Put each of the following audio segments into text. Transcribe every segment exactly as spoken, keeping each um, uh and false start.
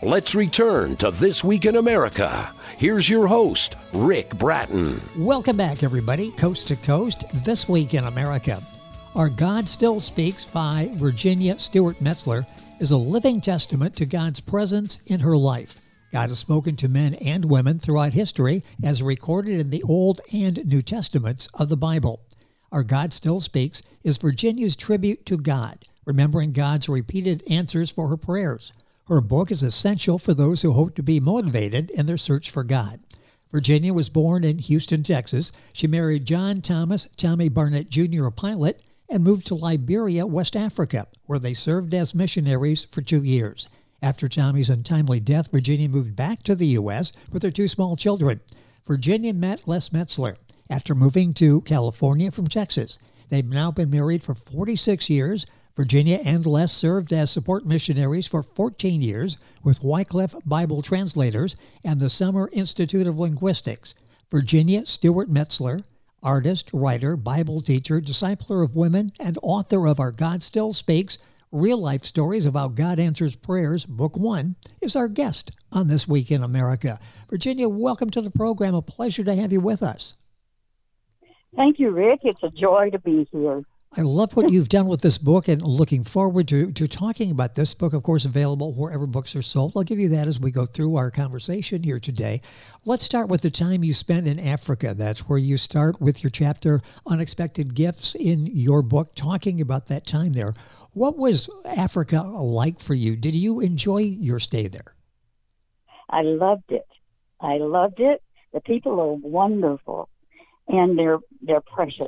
Let's return to This Week in America. Here's your host, Rick Bratton. Welcome back, everybody. Coast to Coast, This Week in America. Our God Still Speaks by Virginia Stewart Metzler is a living testament to God's presence in her life. God has spoken to men and women throughout history as recorded in the Old and New Testaments of the Bible. Our God Still Speaks is Virginia's tribute to God, remembering God's repeated answers for her prayers. Her book is essential for those who hope to be motivated in their search for God. Virginia was born in Houston, Texas. She married John Thomas Tommy Barnett Junior, a pilot, and moved to Liberia, West Africa, where they served as missionaries for two years. After Tommy's untimely death, Virginia moved back to the U S with her two small children. Virginia met Les Metzler after moving to California from Texas. They've now been married for forty-six years. Virginia and Les served as support missionaries for fourteen years with Wycliffe Bible Translators and the Summer Institute of Linguistics. Virginia Stewart Metzler, artist, writer, Bible teacher, discipler of women, and author of Our God Still Speaks, Real-Life Stories of How God Answers Prayers, Book One, is our guest on This Week in America. Virginia, welcome to the program. A pleasure to have you with us. Thank you, Rick. It's a joy to be here. I love what you've done with this book and looking forward to, to talking about this book, of course, available wherever books are sold. I'll give you that as we go through our conversation here today. Let's start with the time you spent in Africa. That's where you start with your chapter, Unexpected Gifts, in your book, talking about that time there. What was Africa like for you? Did you enjoy your stay there? I loved it. I loved it. The people are wonderful, and they're they're precious.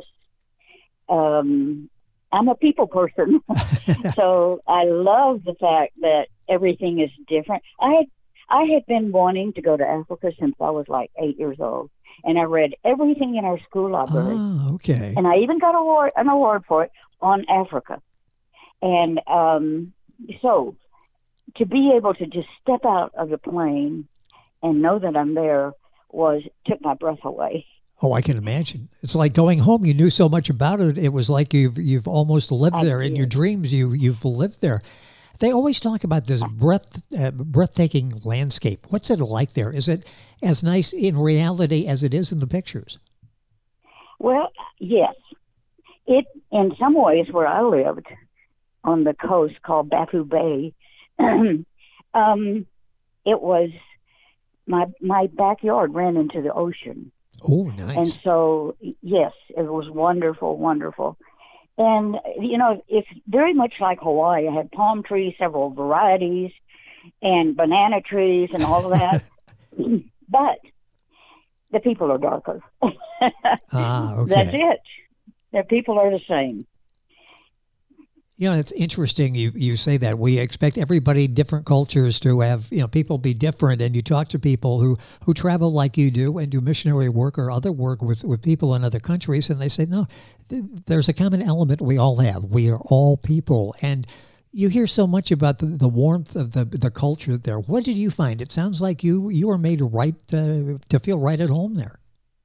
Um, I'm a people person, so I love the fact that everything is different. I had I had been wanting to go to Africa since I was like eight years old, and I read everything in our school library. Oh, okay. And I even got award, an award for it on Africa. And um, so to be able to just step out of the plane and know that I'm there was took my breath away. Oh, I can imagine. It's like going home. You knew so much about it. It was like you've you've almost lived I there did. in your dreams. You you've lived there. They always talk about this breath uh, breathtaking landscape. What's it like there? Is it as nice in reality as it is in the pictures? Well, yes. It in some ways where I lived on the coast called Bafu Bay, um, it was my my backyard ran into the ocean. Oh, nice. And so, yes, it was wonderful, wonderful. And, you know, it's very much like Hawaii. I had palm trees, several varieties, and banana trees and all of that. But the people are darker. Ah, okay. That's it. The people are the same. You know, it's interesting you, you say that. We expect everybody, different cultures, to have, you know, people be different. And you talk to people who, who travel like you do and do missionary work or other work with, with people in other countries. And they say, no, th- there's a common element we all have. We are all people. And you hear so much about the, the warmth of the the culture there. What did you find? It sounds like you, you were made right uh, to feel right at home there.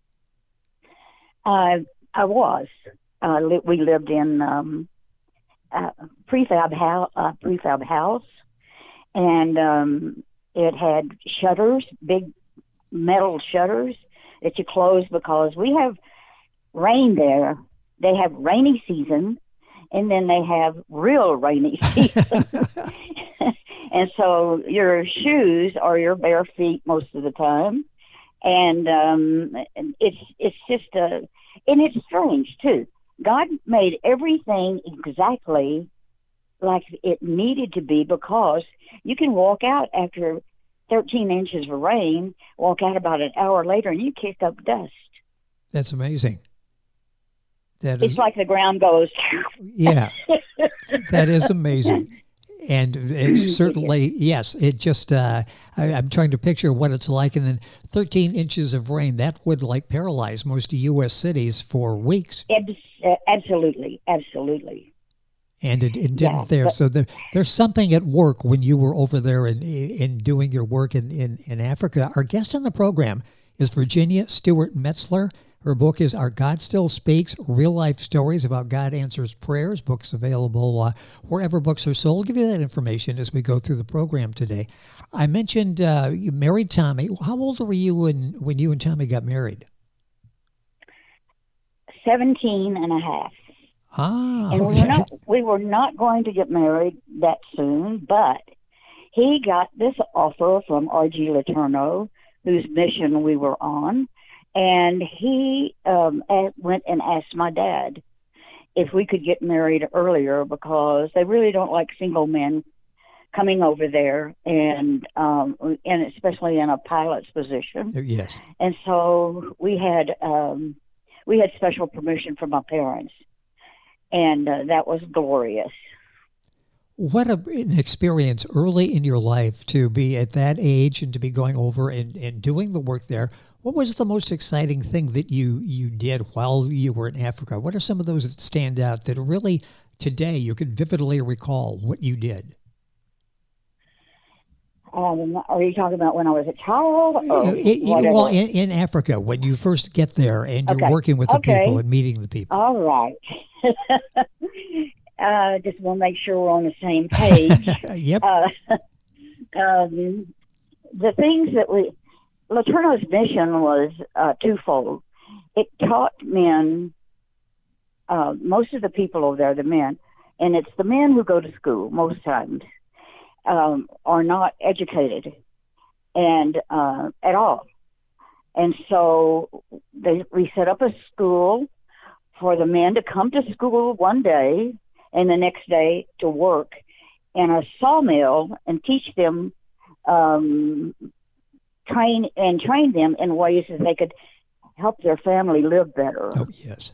Uh, I was. Uh, li- we lived in... Um, Uh, prefab house, uh, prefab house, and um, it had shutters, big metal shutters that you close because we have rain there. They have rainy season, and then they have real rainy season. And so your shoes are your bare feet most of the time, and um, it's it's just a, and it's strange too. God made everything exactly like it needed to be because you can walk out after thirteen inches of rain, walk out about an hour later, and you kick up dust. That's amazing. That it's is, like the ground goes. Yeah, that is amazing. And it's certainly, yes, it just, uh, I, I'm trying to picture what it's like. And then thirteen inches of rain, that would like paralyze most U S cities for weeks. Absolutely, absolutely. And it, it didn't Yeah, there. but, so there, there's something at work when you were over there in, in doing your work in, in, in Africa. Our guest on the program is Virginia Stewart Metzler, Her book is Our God Still Speaks, Real-Life Stories About God Answers Prayers. Book's available uh, wherever books are sold. I'll give you that information as we go through the program today. I mentioned uh, you married Tommy. How old were you when, when you and Tommy got married? seventeen and a half. Ah, and okay. we were not we were not going to get married that soon, but he got this offer from R G Letourneau, whose mission we were on, and he um, went and asked my dad if we could get married earlier because they really don't like single men coming over there, and um, and especially in a pilot's position. Yes. And so we had um, we had special permission from my parents, and uh, that was glorious. What a, an experience early in your life to be at that age and to be going over and, and doing the work there. What was the most exciting thing that you, you did while you were in Africa? What are some of those that stand out that really today you can vividly recall what you did? Um, are you talking about when I was a child? Or it, whatever? Well, in, in Africa, when you first get there and you're Okay. working with the Okay. people and meeting the people. All right. uh, just want to make sure we're on the same page. Yep. Uh, um, the things that we, Letourneau's mission was uh, twofold. It taught men, uh, most of the people over there, the men, and it's the men who go to school most times, um, are not educated and uh, at all. And so they, we set up a school for the men to come to school one day and the next day to work in a sawmill and teach them, um, train and train them in ways that they could help their family live better. Oh, yes.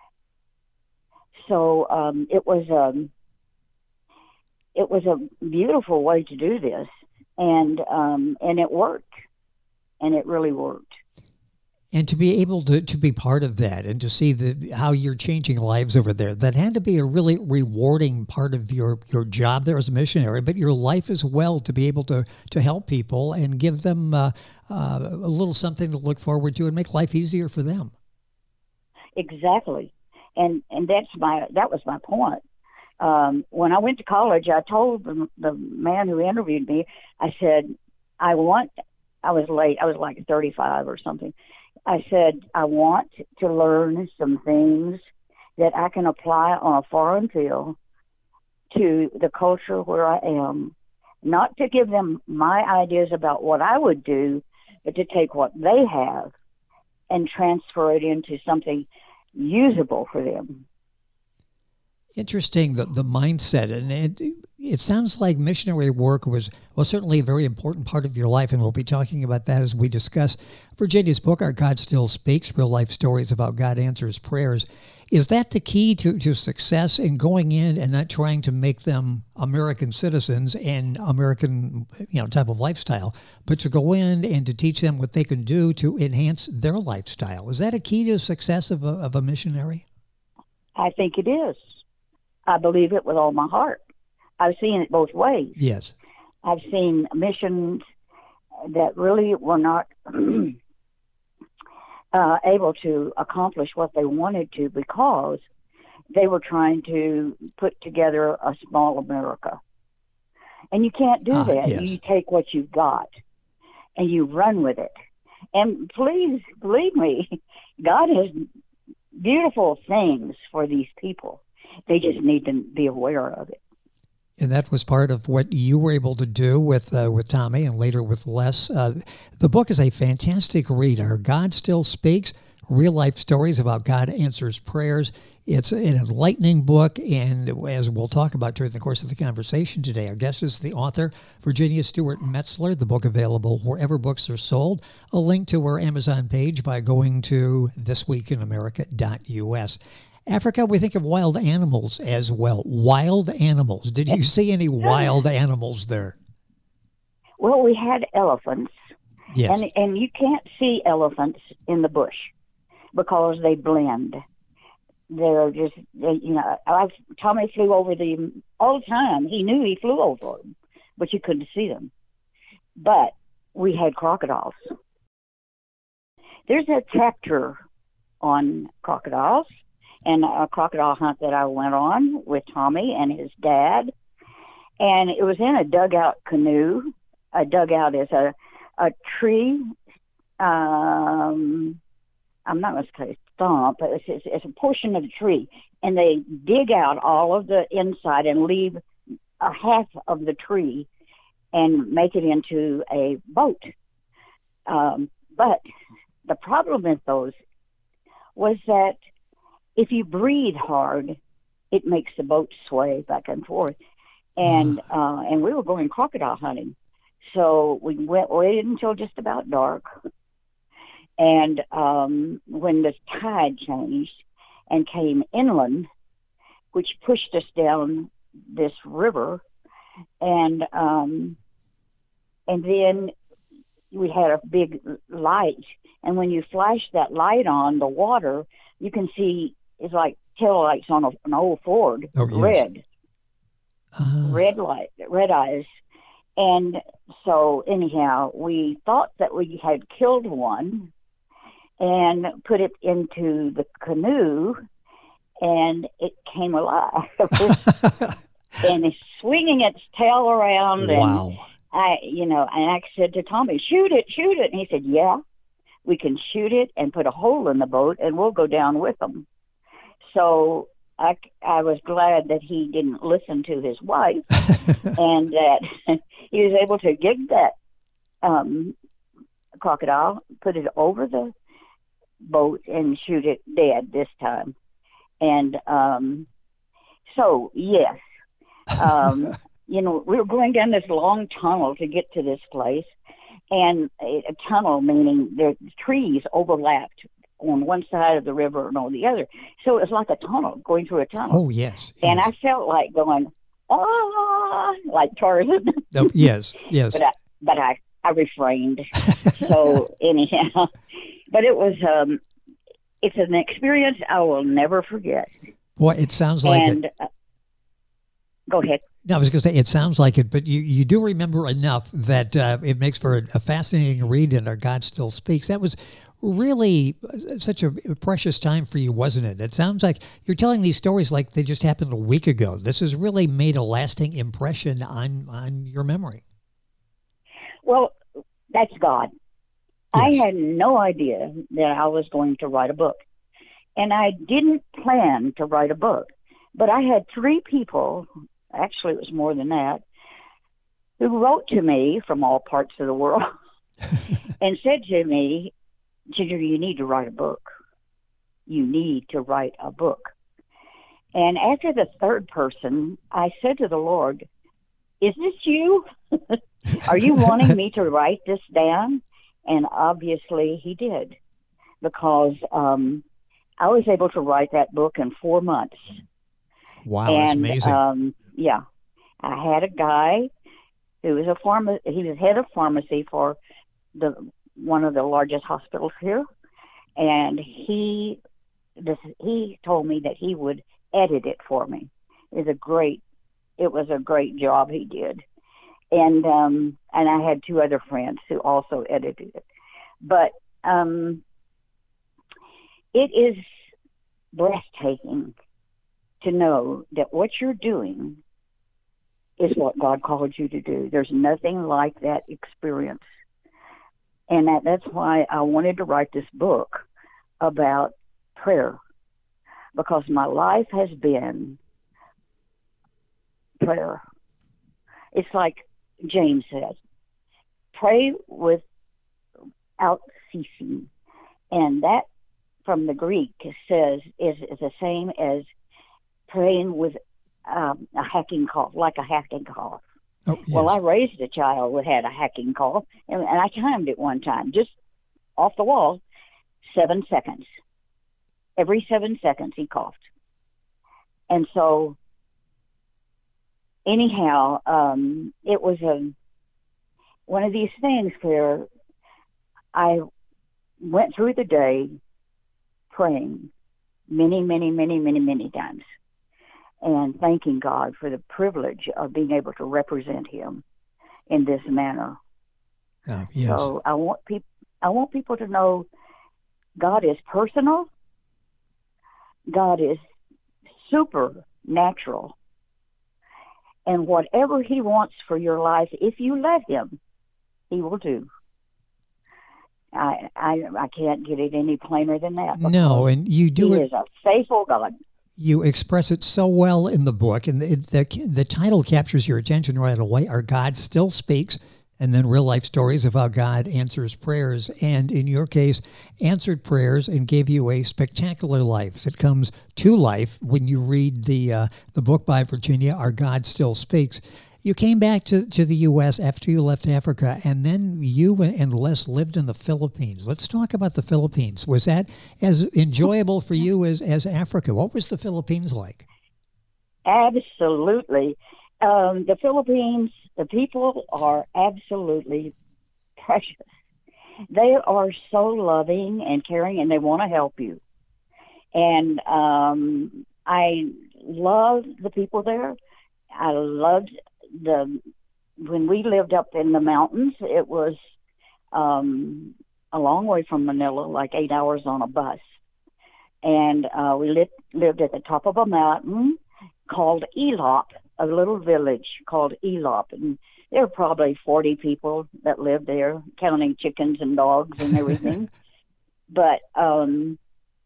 So um, it was um, it was a beautiful way to do this, and um, and it worked, and it really worked. And to be able to, to be part of that and to see the how you're changing lives over there, that had to be a really rewarding part of your, your job there as a missionary, but your life as well, to be able to, to help people and give them uh, uh, a little something to look forward to and make life easier for them. Exactly. And and that's my that was my point. Um, when I went to college, I told the, the man who interviewed me, I said, I want, I was late, I was like thirty-five or something. I said, I want to learn some things that I can apply on a foreign field to the culture where I am, not to give them my ideas about what I would do, but to take what they have and transfer it into something usable for them. Interesting, the, the mindset. And it, it sounds like missionary work was, well, certainly a very important part of your life, and we'll be talking about that as we discuss Virginia's book, Our God Still Speaks, Real Life Stories About God Answers Prayers. Is that the key to, to success in going in and not trying to make them American citizens and American, you know, type of lifestyle, but to go in and to teach them what they can do to enhance their lifestyle? Is that a key to success of a, of a missionary? I think it is. I believe it with all my heart. I've seen it both ways. Yes. I've seen missions that really were not uh, able to accomplish what they wanted to because they were trying to put together a small America. And you can't do Ah, that. yes. You take what you've got and you run with it. And please, believe me, God has beautiful things for these people. They just need to be aware of it. And that was part of what you were able to do with uh, with Tommy and later with Les. Uh, the book is a fantastic read. Our God Still Speaks, Real Life Stories About God Answers Prayers. It's an enlightening book, and as we'll talk about during the course of the conversation today, our guest is the author, Virginia Stewart Metzler. The book available wherever books are sold. A link to our Amazon page by going to this week in america dot u s. Africa, we think of wild animals as well. Wild animals. Did you see any wild animals there? Well, we had elephants, Yes. and and you can't see elephants in the bush because they blend. They're just, they, you know, I've, Tommy flew over them all the time. He knew he flew over them, but you couldn't see them. But we had crocodiles. There's a chapter on crocodiles, and a crocodile hunt that I went on with Tommy and his dad. And it was in a dugout canoe. A dugout is a, a tree. Um, I'm not going to say stump, but it's, it's, it's a portion of the tree. And they dig out all of the inside and leave a half of the tree and make it into a boat. Um, but the problem with those was that if you breathe hard, it makes the boat sway back and forth. And uh, and we were going crocodile hunting. So we went waited until just about dark. And um, when the tide changed and came inland, which pushed us down this river, and um, and then we had a big light. And when you flash that light on the water, you can see it's like taillights on a, an old Ford, oh, yes. red. Uh, red light, red eyes. And so anyhow, we thought that we had killed one and put it into the canoe, and it came alive. And it's swinging its tail around. wow. And I, you know, and I said to Tommy, shoot it, shoot it. And he said, yeah, we can shoot it and put a hole in the boat and we'll go down with them. So I, I was glad that he didn't listen to his wife and that he was able to gig that um, crocodile, put it over the boat and shoot it dead this time. And um, so, yes, um, you know, we were going down this long tunnel to get to this place, and a, a tunnel meaning the trees overlapped on one side of the river and on the other. So it was like a tunnel, going through a tunnel. Oh, yes. And yes. I felt like going, ah, like Tarzan. Oh, yes, yes. but I, but I, I refrained. So anyhow, but it was, um, it's an experience I will never forget. Boy, it sounds like and, it. Uh, go ahead. No, I was going to say, it sounds like it, but you, you do remember enough that uh, it makes for a, a fascinating read in Our God Still Speaks. That was really such a precious time for you, wasn't it? It sounds like you're telling these stories like they just happened a week ago. This has really made a lasting impression on, on your memory. Well, that's God. Yes. I had no idea that I was going to write a book. And I didn't plan to write a book. But I had three people, actually it was more than that, who wrote to me from all parts of the world and said to me, Ginger, you need to write a book. You need to write a book. And after the third person, I said to the Lord, is this you? Are you wanting me to write this down? And obviously he did, because um, I was able to write that book in four months. Wow, and, that's amazing. Um, yeah. I had a guy who was a pharma- he was head of pharmacy for the one of the largest hospitals here, and he this, he told me that he would edit it for me. It was a great it was a great job he did. And um, and I had two other friends who also edited it. But um, it is breathtaking to know that what you're doing is what God called you to do. There's nothing like that experience. And that, that's why I wanted to write this book about prayer, because my life has been prayer. It's like James said, pray without ceasing. And that, from the Greek, says is, is the same as praying with um, a hacking cough, like a hacking cough. Oh, yes. Well, I raised a child who had a hacking cough, and, and I timed it one time, just off the wall, seven seconds. Every seven seconds he coughed. And so, anyhow, um, it was a, one of these things where I went through the day praying many, many, many, many, many times, and thanking God for the privilege of being able to represent him in this manner. Oh, yes. So I want people I want people to know God is personal, God is supernatural. And whatever he wants for your life, if you let him, he will do. I I, I can't get it any plainer than that. No, and you do he it. He is a faithful God. You express it so well in the book, and the, the the title captures your attention right away. Our God Still Speaks, and then real life stories of how God answers prayers, and in your case, answered prayers and gave you a spectacular life that comes to life when you read the uh, the book by Virginia, Our God Still Speaks. You came back to, to the U S after you left Africa, and then you and Les lived in the Philippines. Let's talk about the Philippines. Was that as enjoyable for you as, as Africa? What was the Philippines like? Absolutely. Um, the Philippines, the people are absolutely precious. They are so loving and caring, and they want to help you. And um, I love the people there. I loved the when we lived up in the mountains. It was um, a long way from Manila, like eight hours on a bus. And uh, we lived, lived at the top of a mountain called Elop, a little village called Elop. And there were probably forty people that lived there, counting chickens and dogs and everything. But um,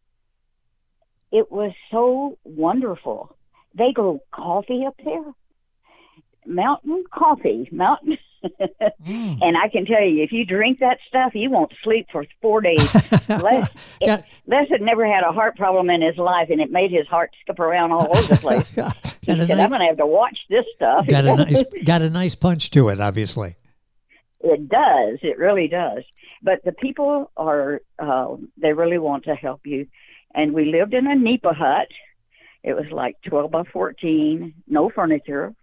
it was so wonderful. They grow coffee up there. Mountain coffee, mountain. mm. And I can tell you, if you drink that stuff, you won't sleep for four days. Les, it, Les had never had a heart problem in his life, and it made his heart skip around all over the place. He said, nice, I'm going to have to watch this stuff. Got a, nice, got a nice punch to it, obviously. It does. It really does. But the people are, uh, they really want to help you. And we lived in a nipa hut. It was like twelve by fourteen, no furniture.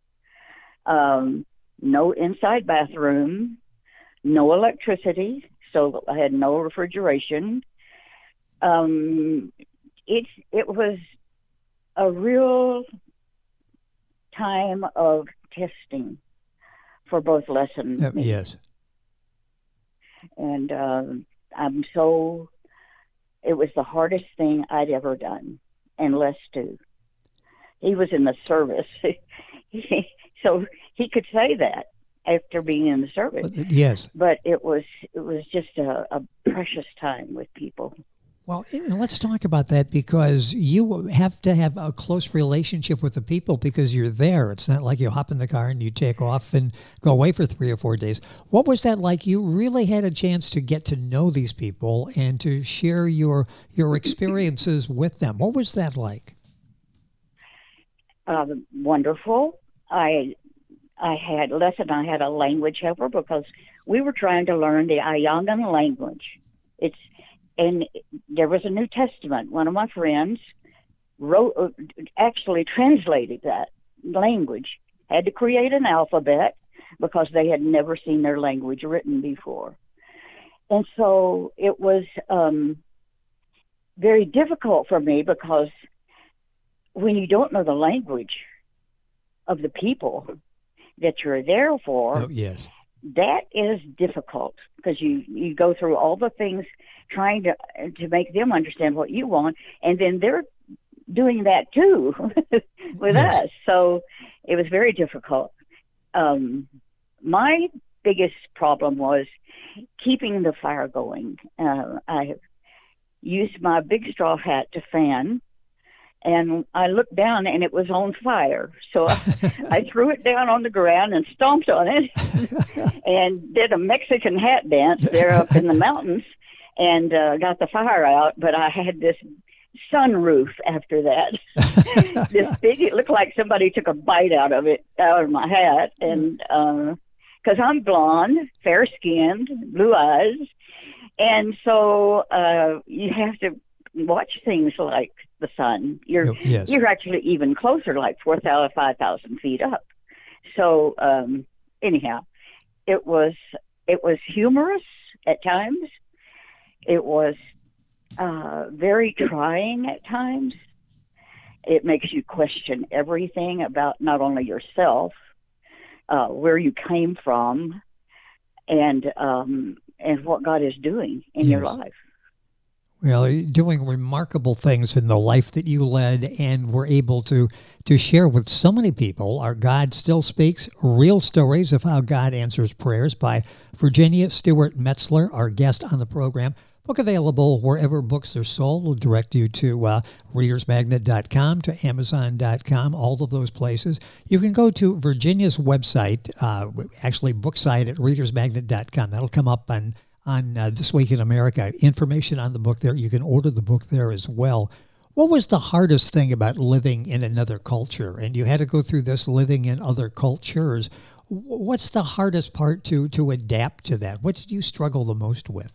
Um, no inside bathroom, no electricity, so I had no refrigeration. Um, it, it was a real time of testing for both Les and uh, me. Yes. And uh, I'm so, it was the hardest thing I'd ever done, and Les too. He was in the service. So he could say that after being in the service. Yes. But it was it was just a, a precious time with people. Well, let's talk about that, because you have to have a close relationship with the people because you're there. It's not like you hop in the car and you take off and go away for three or four days. What was that like? You really had a chance to get to know these people and to share your your experiences with them. What was that like? Um, wonderful. I I had, Les and I had a language helper because we were trying to learn the Ayangan language. It's, and there was a New Testament. One of my friends wrote, actually translated that language, had to create an alphabet because they had never seen their language written before. And so it was um, very difficult for me because when you don't know the language of the people that you're there for, oh, yes, that is difficult because you, you go through all the things trying to to make them understand what you want, and then they're doing that too with yes. us. So it was very difficult. Um, my biggest problem was keeping the fire going. Uh, I used my big straw hat to fan, and I looked down and it was on fire. So I, I threw it down on the ground and stomped on it and did a Mexican hat dance there up in the mountains and uh, got the fire out. But I had this sunroof after that. This big, it looked like somebody took a bite out of it, out of my hat. And because uh, I'm blonde, fair-skinned, blue eyes. And so uh, you have to watch things like the sun. You're oh, yes. you're actually even closer, like four thousand, five thousand feet up. So um, anyhow, it was it was humorous at times. It was uh, very trying at times. It makes you question everything about not only yourself, uh, where you came from, and um, and what God is doing in yes. your life. Well, you're doing remarkable things in the life that you led and were able to to share with so many people. Our God Still Speaks, Real Stories of How God Answers Prayers by Virginia Stewart Metzler, our guest on the program. Book available wherever books are sold. We'll direct you to uh, readers magnet dot com, to amazon dot com, all of those places. You can go to Virginia's website, uh, actually book site at readers magnet dot com. That'll come up on on uh, This Week in America. Information on the book there. You can order the book there as well. What was the hardest thing about living in another culture? And you had to go through this living in other cultures. What's the hardest part to, to adapt to that? What did you struggle the most with?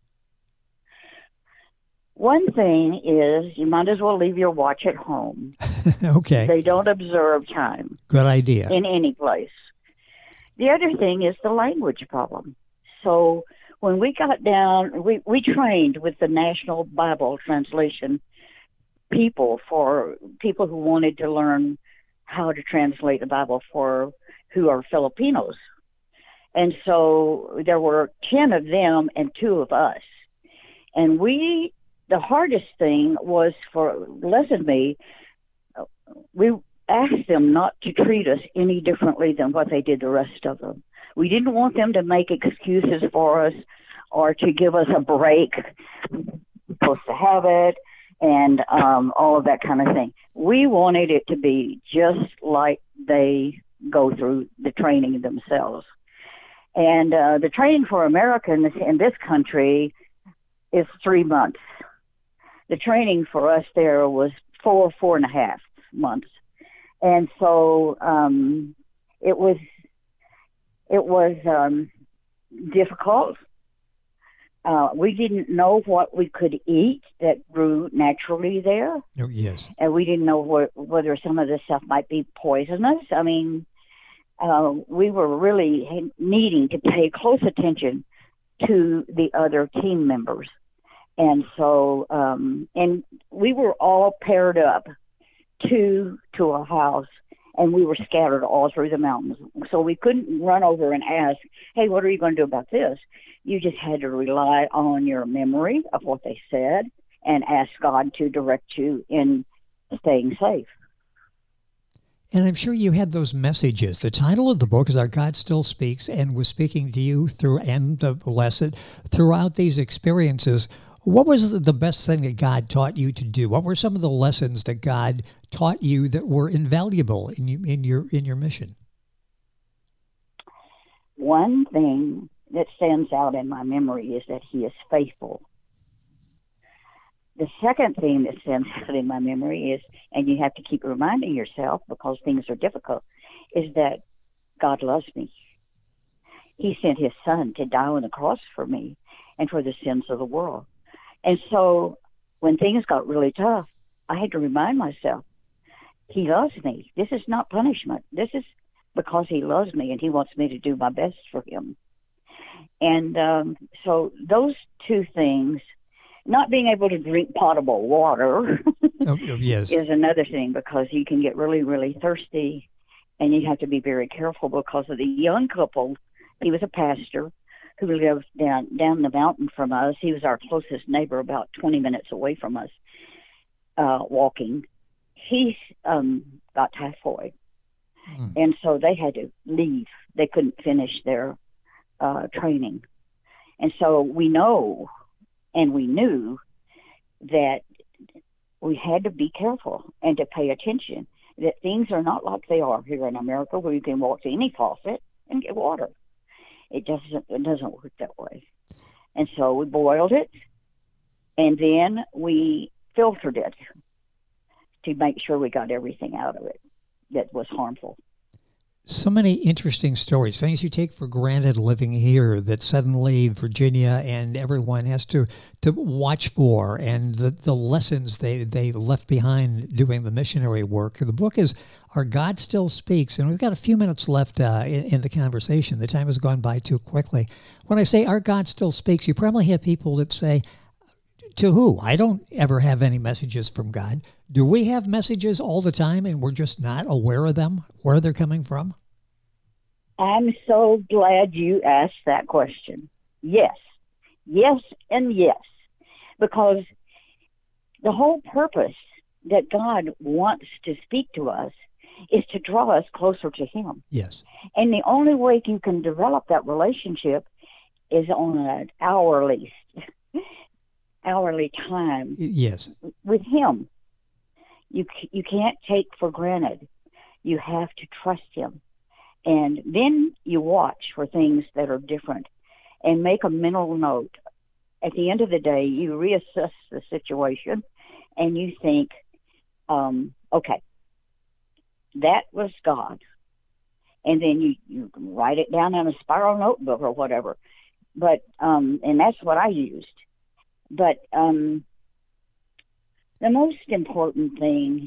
One thing is you might as well leave your watch at home. Okay. They don't observe time. Good idea. In any place. The other thing is the language problem. So when we got down, we, we trained with the National Bible Translation people for people who wanted to learn how to translate the Bible for who are Filipinos. And so there were ten of them and two of us. And we, the hardest thing was for Les and me, we asked them not to treat us any differently than what they did the rest of them. We didn't want them to make excuses for us or to give us a break. We're supposed to have it and um, all of that kind of thing. We wanted it to be just like they go through the training themselves. And uh, the training for Americans in this country is three months. The training for us there was four, four and a half months. And so um, it was it was um, difficult. Uh, we didn't know what we could eat that grew naturally there. Oh, yes. And we didn't know what, whether some of this stuff might be poisonous. I mean, uh, we were really needing to pay close attention to the other team members. And so, um, and we were all paired up to to a house, and we were scattered all through the mountains. So we couldn't run over and ask, hey, what are you going to do about this? You just had to rely on your memory of what they said and ask God to direct you in staying safe. And I'm sure you had those messages. The title of the book is Our God Still Speaks, and was speaking to you through and the lesson throughout these experiences. What was the best thing that God taught you to do? What were some of the lessons that God taught you that were invaluable in you, in your in your mission? One thing that stands out in my memory is that He is faithful. The second thing that stands out in my memory is, and you have to keep reminding yourself because things are difficult, is that God loves me. He sent His Son to die on the cross for me and for the sins of the world. And so when things got really tough, I had to remind myself, He loves me. This is not punishment. This is because He loves me and He wants me to do my best for Him. And um, so those two things, not being able to drink potable water oh, yes. is another thing, because you can get really, really thirsty, and you have to be very careful because of the young couple. He was a pastor who lived down down the mountain from us. He was our closest neighbor, about twenty minutes away from us, uh, walking. He um, got typhoid, hmm. and so they had to leave. They couldn't finish their uh, training. And so we know, and we knew, that we had to be careful and to pay attention, that things are not like they are here in America, where you can walk to any faucet and get water. It doesn't, it doesn't work that way. And so we boiled it, and then we filtered it to make sure we got everything out of it that was harmful. So many interesting stories, things you take for granted living here that suddenly Virginia and everyone has to, to watch for, and the, the lessons they, they left behind doing the missionary work. The book is Our God Still Speaks, and we've got a few minutes left uh, in, in the conversation. The time has gone by too quickly. When I say Our God Still Speaks, you probably have people that say, to who? I don't ever have any messages from God. Do we have messages all the time and we're just not aware of them, where they're coming from? I'm so glad you asked that question. Yes. Yes and yes. because the whole purpose that God wants to speak to us is to draw us closer to Him. Yes. And the only way you can develop that relationship is on an hourly, hourly time. Yes. With Him. You you can't take for granted. You have to trust Him. And then you watch for things that are different and make a mental note. At the end of the day, you reassess the situation and you think, um, okay, that was God. And then you, you write it down in a spiral notebook or whatever. But, um, and that's what I used. But um, the most important thing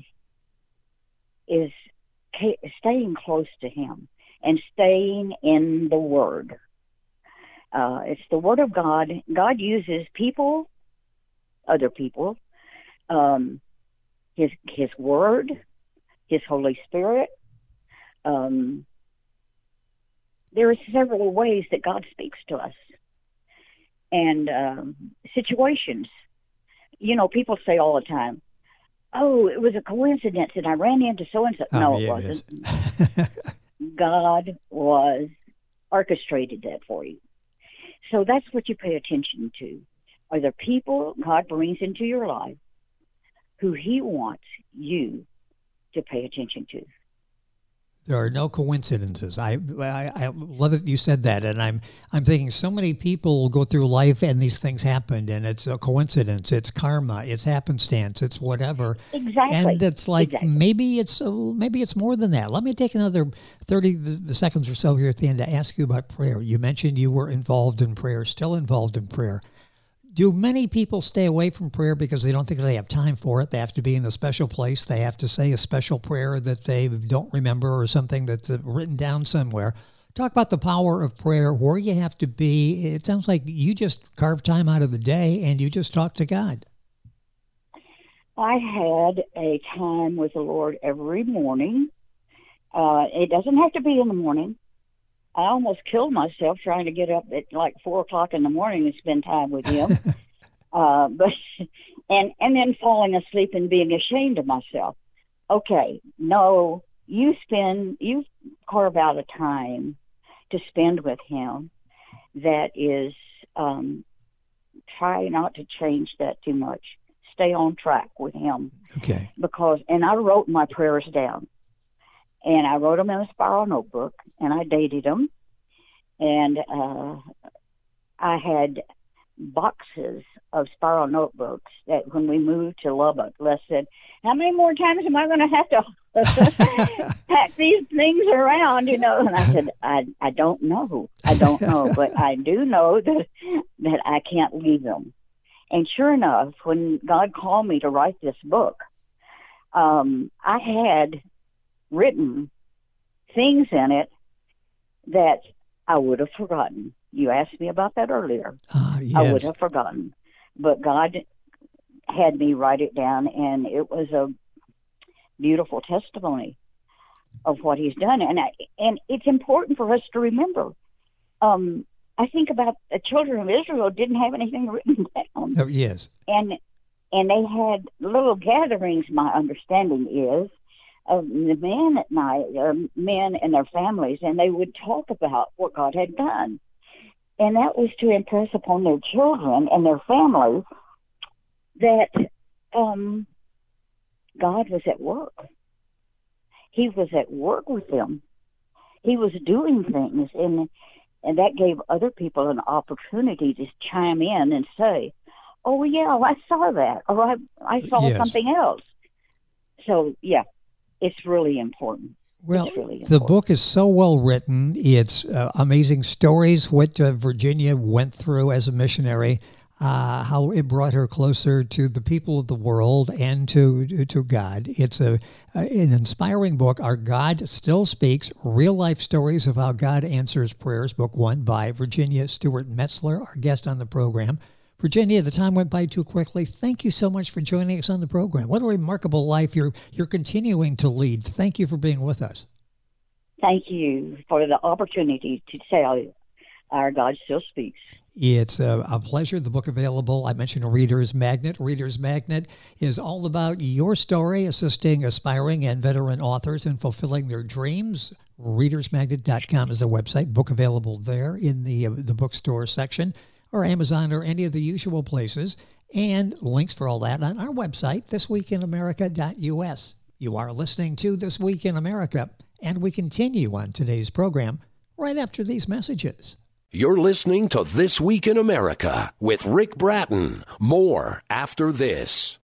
is staying close to Him and staying in the Word. Uh, it's the Word of God. God uses people, other people, um, His His Word, His Holy Spirit. Um, there are several ways that God speaks to us. And um, situations. You know, people say all the time, oh, it was a coincidence that I ran into so-and-so. Oh, no, yeah, it wasn't. It is. God was orchestrated that for you. So that's what you pay attention to. Are there people God brings into your life who He wants you to pay attention to? There are no coincidences. I, I I love that you said that, and I'm I'm thinking so many people go through life and these things happen, and it's a coincidence, it's karma, it's happenstance, it's whatever. Exactly. And it's like exactly. maybe it's uh, maybe it's more than that. Let me take another thirty seconds or so here at the end to ask you about prayer. You mentioned you were involved in prayer, still involved in prayer. Do many people stay away from prayer because they don't think they have time for it? They have to be in a special place. They have to say a special prayer that they don't remember or something that's written down somewhere. Talk about the power of prayer, where you have to be. It sounds like you just carve time out of the day and you just talk to God. I had a time with the Lord every morning. Uh, it doesn't have to be in the morning. I almost killed myself trying to get up at like four o'clock in the morning and spend time with Him. uh, but and and then falling asleep and being ashamed of myself. Okay, no, you spend you carve out a time to spend with Him. That is, um, try not to change that too much. Stay on track with Him. Okay. Because and I wrote my prayers down. And I wrote them in a spiral notebook, and I dated them. And uh, I had boxes of spiral notebooks that when we moved to Lubbock, Les said, how many more times am I going to have to pack these things around, you know? And I said, I, I don't know. I don't know. But I do know that, that I can't leave them. And sure enough, when God called me to write this book, um, I had written things in it that I would have forgotten. You asked me about that earlier. Uh, yes. I would have forgotten. But God had me write it down, and it was a beautiful testimony of what He's done. And I, and it's important for us to remember. Um, I think about the children of Israel didn't have anything written down. Oh, yes. And, and they had little gatherings, my understanding is, of the men at night, uh, men and their families, and they would talk about what God had done. And that was to impress upon their children and their families that um, God was at work. He was at work with them. He was doing things, and and that gave other people an opportunity to chime in and say, oh, yeah, I saw that, or I, I saw yes. something else. So, yeah. It's really important. Well, really the important. book is so well written. It's uh, amazing stories, what uh, Virginia went through as a missionary, uh, how it brought her closer to the people of the world and to to God. It's a, a an inspiring book. Our God Still Speaks, Real-Life Stories of How God Answers Prayers, Book One by Virginia Stewart Metzler, our guest on the program. Virginia, the time went by too quickly. Thank you so much for joining us on the program. What a remarkable life you're you're continuing to lead. Thank you for being with us. Thank you for the opportunity to tell Our God Still Speaks. It's a, a pleasure. The book available. I mentioned a Reader's Magnet. Reader's Magnet is all about your story, assisting aspiring and veteran authors in fulfilling their dreams. readers magnet dot com is the website. Book available there in the uh, the bookstore section, or Amazon, or any of the usual places. And links for all that on our website, this week in america dot u s. You are listening to This Week in America, and we continue on today's program right after these messages. You're listening to This Week in America with Rick Bratton. More after this.